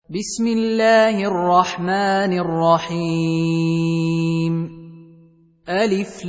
بسم الله الرحمن الرحيم. ألف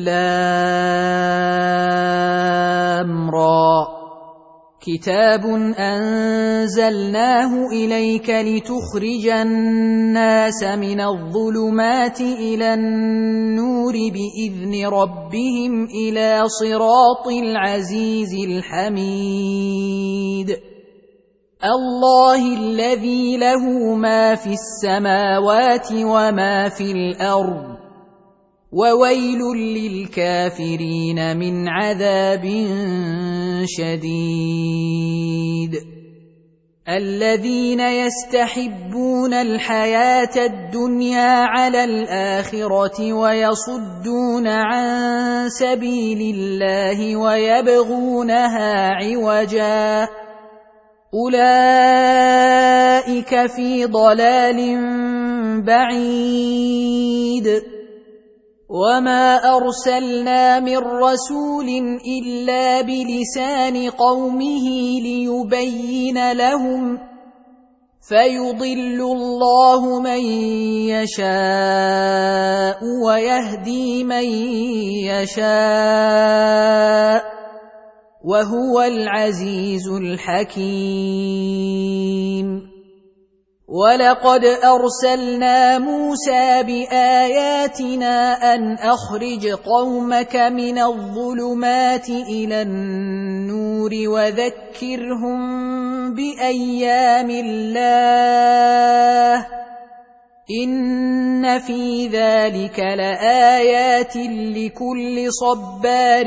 لام را. كتاب أنزلناه إليك لتخرج الناس من الظلمات إلى النور بإذن ربهم إلى صراط العزيز الحميد. الله الذي له ما في السماوات وما في الأرض، وويل للكافرين من عذاب شديد. الذين يستحبون الحياة الدنيا على الآخرة ويصدون عن سبيل الله ويبغونها عوجا، أولئك في ضلال بعيد. وما أرسلنا من رسول إلا بلسان قومه ليبين لهم، فيضل الله من يشاء ويهدي من يشاء، وهو العزيز الحكيم. ولقد أرسلنا موسى بآياتنا أن أخرج قومك من الظلمات إلى النور وذكرهم بأيام الله، إن في ذلك لآيات لكل صبار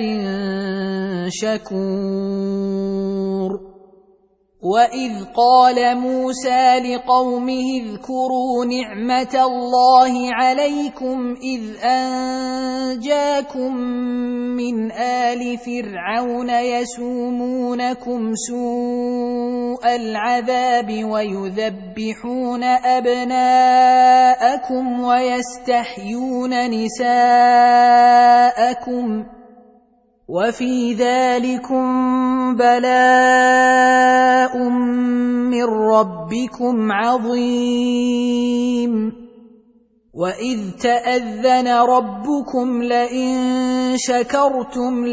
شكور. وإذ قال موسى لقومه اذكروا نعمة الله عليكم إذ أنجاكم من آل فرعون يسومونكم سوء العذاب ويذبحون أبناءكم ويستحيون نساءكم، وفي ذلكم بلاء من ربكم عظيم. وإذ تأذن ربكم لئن شكرتم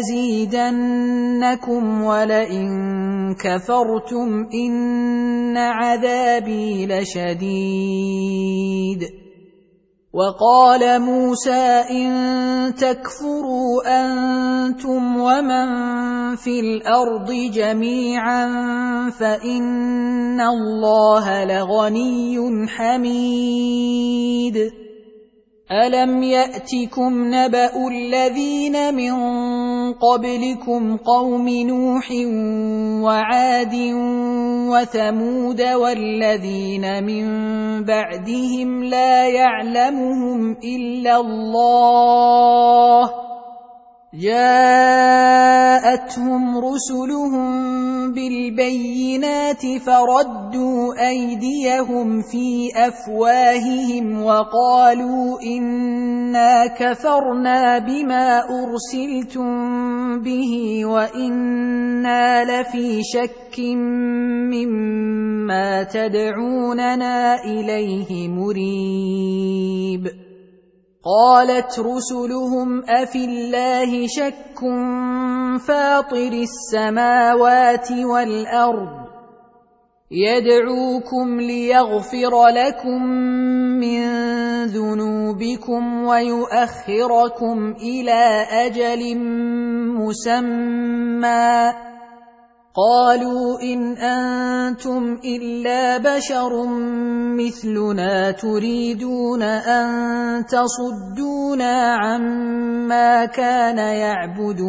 لأزيدنكم ولئن كفرتم إن عذابي لشديد. وقال موسى إن تكفروا أنتم ومن في الأرض جميعا فإن الله لغني حميد. ألم يأتكم نبأ الذين من قبلكم قوم نوح وعاد وثمود والذين من بعدهم لا يعلمهم إلا الله، جاءتهم رسلهم بالبينات فردوا أيديهم في أفواههم وقالوا إنا كفرنا بما أرسلتم به وإنا لفي شك مما تدعوننا إليه مريب. قالت رسلهم أفي الله شك فاطر السماوات والأرض يدعوكم ليغفر لكم من ذنوبكم ويؤخركم إلى أجل مسمى، قالوا إن أنتم إلا بشر مثلنا تريدون أن تصدونا عما كان يعبد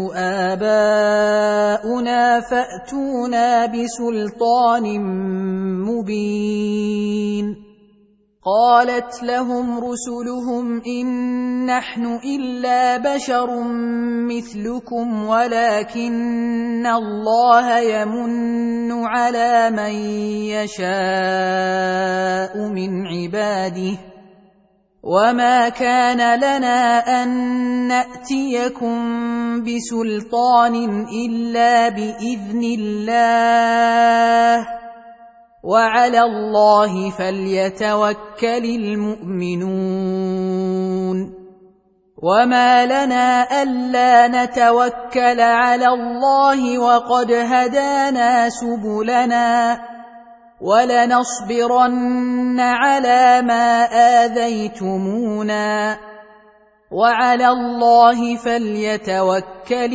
آباؤنا فأتونا بسلطان مبين. قالت لهم رسلهم إن نحن إلا بشر مثلكم ولكن الله يمن على من يشاء من عباده، وما كان لنا أن نأتيكم بسلطان إلا بإذن الله، وعلى الله فليتوكل المؤمنون وما لنا ألا نتوكل على الله وقد هدانا سبلنا ولنصبرن على ما آذيتمونا وعلى الله فليتوكل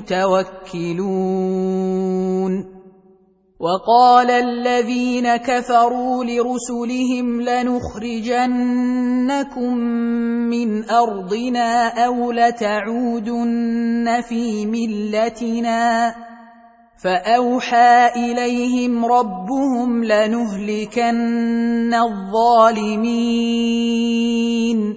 المتوكلون وقال الذين كفروا لرسلهم لنخرجنكم من أرضنا أو لتعودن في ملتنا فأوحى إليهم ربهم لنهلكن الظالمين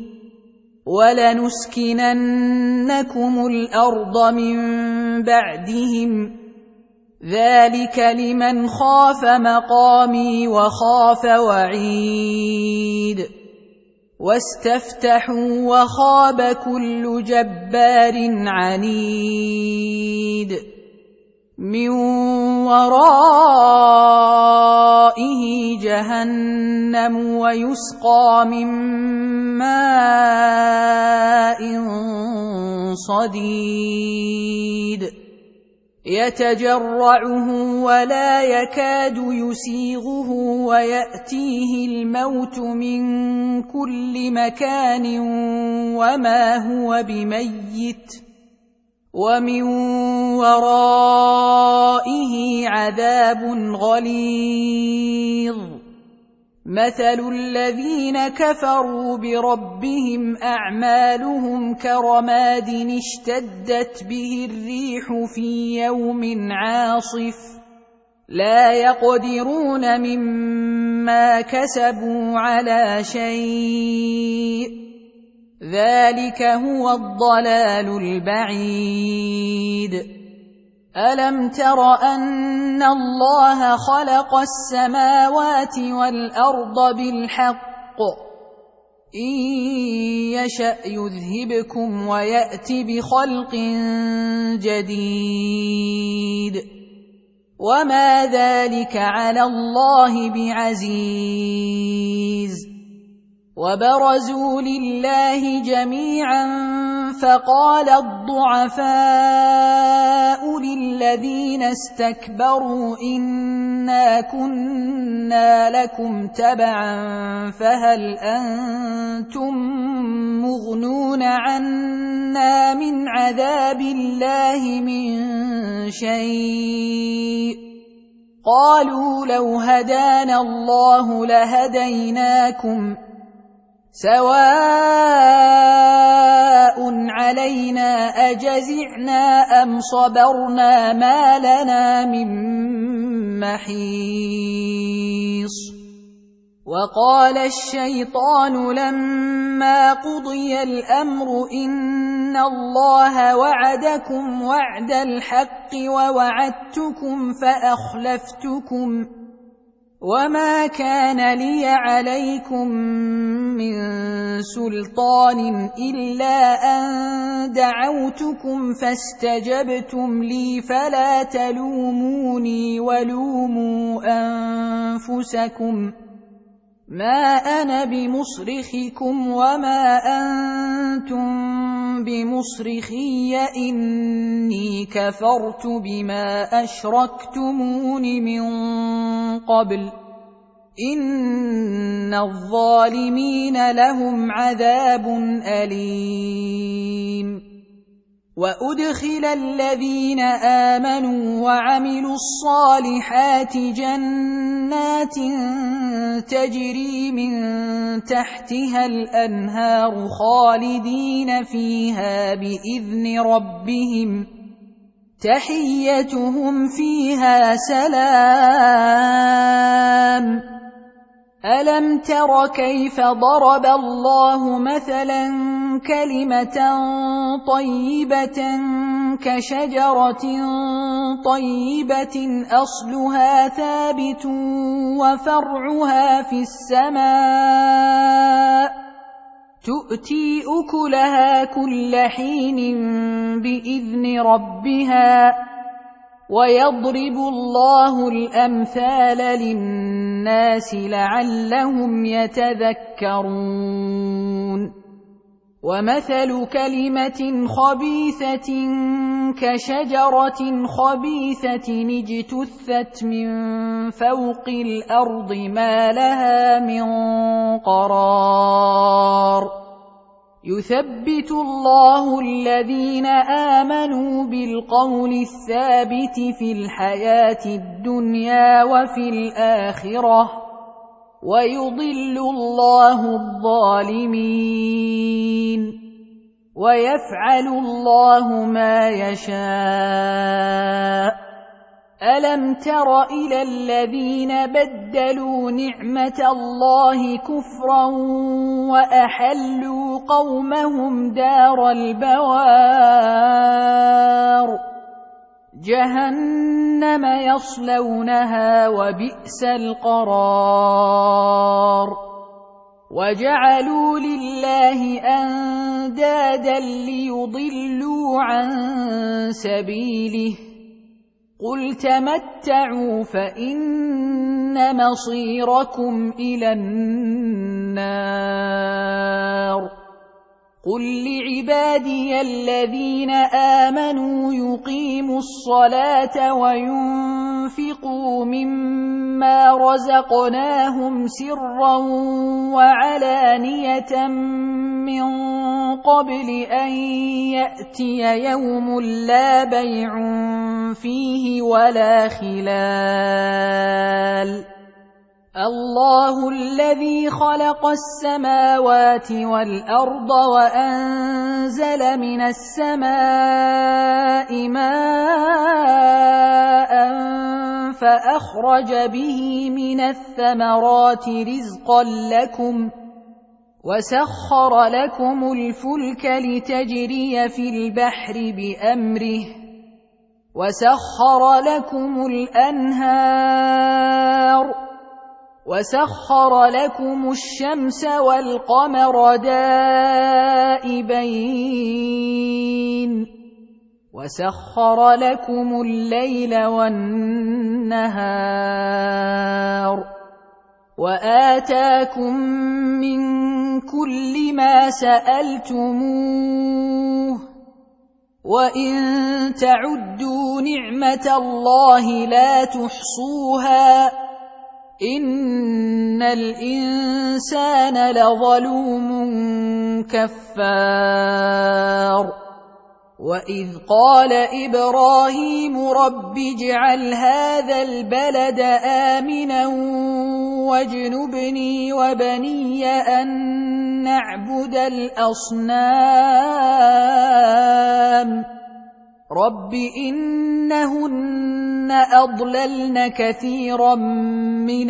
ولنسكننكم الأرض من بعدهم ذلك لمن خاف مقامي وخاف وعيد واستفتحوا وخاب كل جبار عنيد من ورائه جهنم ويسقى من ماء صديد يتجرعه ولا يكاد يسيغه ويأتيه الموت من كل مكان وما هو بميت ومن ورائه عذاب غليظ مثل الذين كفروا بربهم أعمالهم كرماد اشتدت به الريح في يوم عاصف لا يقدرون مما كسبوا على شيء ذلك هو الضلال البعيد ألم تر أن الله خلق السماوات والأرض بالحق إن يشأ يذهبكم ويأت بخلق جديد وما ذلك على الله بعزيز وبرزوا لله جميعا فقال الضعفاء للذين استكبروا إنا كنا لكم تبعا فهل أنتم مغنون عنا من عذاب الله من شيء قالوا لو هدانا الله لهديناكم سواء علينا أجزعنا أم صبرنا ما لنا من محيص وقال الشيطان لما قضي الأمر إن الله وعدكم وعد الحق ووعدتكم فأخلفتكم وما كان لي عليكم من سلطان إلا أن دعوتكم فاستجبتم لي فلا تلوموني ولوموا أنفسكم ما أنا بمصرخكم وما أنتم بمصرخي إني كفرت بما أشركتمون من قبل إن الظالمين لهم عذاب أليم وأدخل الذين آمنوا وعملوا الصالحات جنات تجري من تحتها الأنهار خالدين فيها بإذن ربهم تحيتهم فيها سلام ألم تر كيف ضرب الله مثلا كلمة طيبة كشجرة طيبة أصلها ثابت وفرعها في السماء تؤتي أكلها كل حين بإذن ربها ويضرب الله الأمثال للناس لعلهم يتذكرون ومثل كلمة خبيثة كشجرة خبيثة اجتثت من فوق الأرض ما لها من قرار يثبت الله الذين آمنوا بالقول الثابت في الحياة الدنيا وفي الآخرة ويضل الله الظالمين ويفعل الله ما يشاء ألم تر إلى الذين بدلوا نعمة الله كفرا وأحلوا قومهم دار البوار جهنم يصلونها وبئس القرار وجعلوا لله أندادا ليضلوا عن سبيله قل تمتعوا فإن مصيركم إلى النار قل لعبادي الذين آمنوا يقيموا الصلاة وينفقوا مما رزقناهم سرا وعلانية من قبل أن يأتي يوم لا بيع فيه ولا خلال الله الذي خلق السماوات والأرض وأنزل من السماء ماء فأخرج به من الثمرات رزقا لكم وسخر لكم الفلك لتجري في البحر بأمره وسخر لكم الأنهار وسخر لكم الشمس والقمر دائبين وسخر لكم الليل والنهار وآتاكم من كل ما سألتموه وإن تعدوا نعمة الله لا تحصوها إن الإنسان لظلوم كفار وإذ قال إبراهيم رب اجعل هذا البلد آمنا واجنبني وبني أن نعبد الأصنام رب إنهن أضللن كثيرا من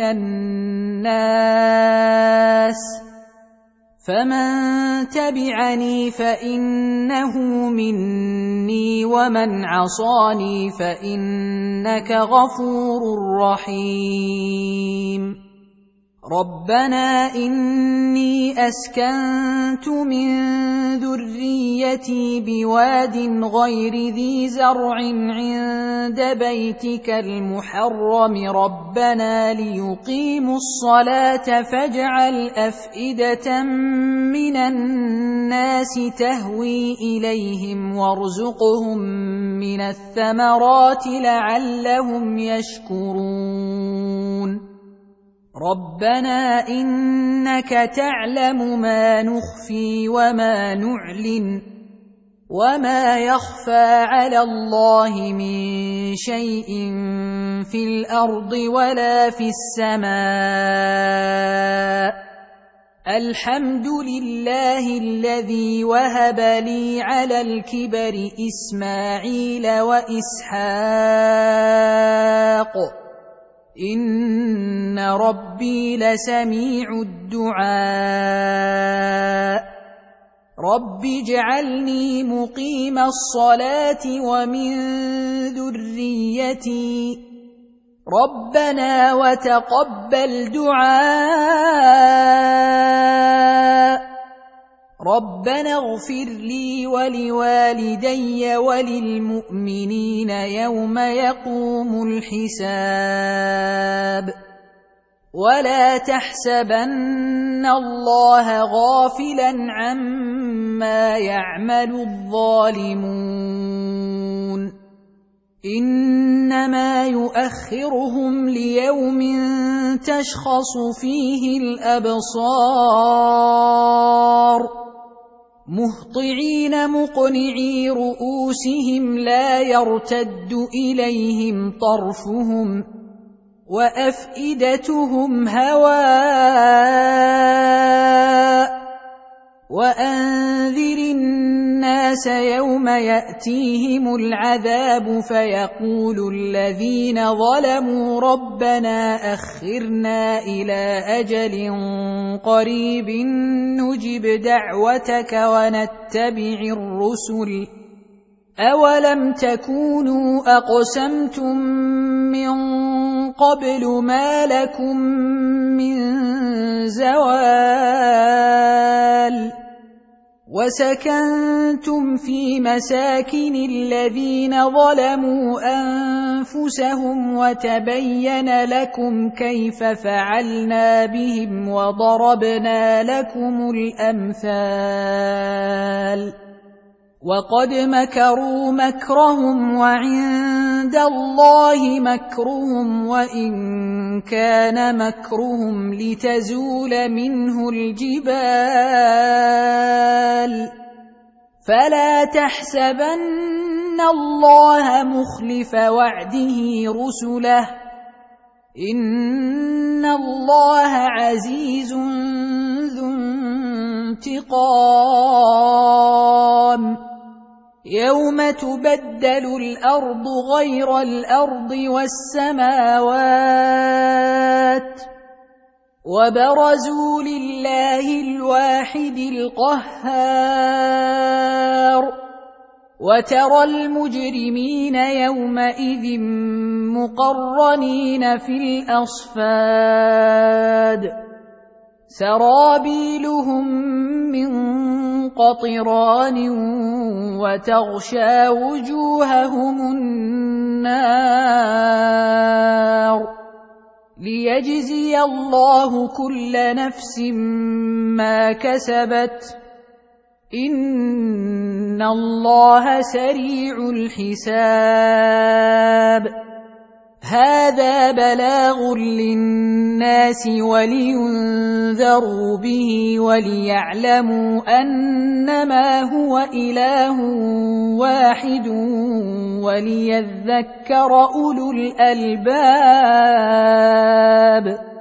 الناس فمن تبعني فإنه مني ومن عصاني فإنك غفور رحيم ربنا إني أسكنت من ذريتي بواد غير ذي زرع عند بيتك المحرم ربنا ليقيموا الصلاة فاجعل أفئدة من الناس تهوي إليهم وارزقهم من الثمرات لعلهم يشكرون ربنا إنك تعلم ما نخفي وما نعلن وما يخفى على الله من شيء في الأرض ولا في السماء الحمد لله الذي وهب لي على الكبر إسماعيل وإسحاق إن ربي لسميع الدعاء رب اجعلني مقيم الصلاة ومن ذريتي ربنا وتقبل دعاء ربنا اغفر لي ولوالدي وللمؤمنين يوم يقوم الحساب ولا تحسبن الله غافلا عما يعمل الظالمون إنما يؤخرهم ليوم تشخص فيه الأبصار مهطعين مقنعي رؤوسهم لا يرتد إليهم طرفهم وأفئدتهم هواء وأنذر الناس يوم يأتيهم العذاب فيقول الذين ظلموا ربنا أخرنا إلى أجل قريب نجب دعوتك ونتبع الرسل أولم تكونوا أقسمتم من قبل ما لكم من زوال وسكنتم في مساكن الذين ظلموا أنفسهم وتبين لكم كيف فعلنا بهم وضربنا لكم الأمثال وقد مكروا مكرهم وعند الله مكرهم وإن كان مكرهم لتزول منه الجبال فلا تحسبن الله مخلف وعده رسله إن الله عزيز ذو انتقام يوم تبدل الأرض غير الأرض والسماوات وبرزوا لله الواحد القهار وترى المجرمين يومئذ مقرنين في الأصفاد سرابيلهم من قطران وتغشى وجوههم النار ليجزي الله كل نفس ما كسبت إن الله سريع الحساب هذا بلاغ للناس ولينذروا به وليعلموا أنما هو إله واحد وليذكر أولو الألباب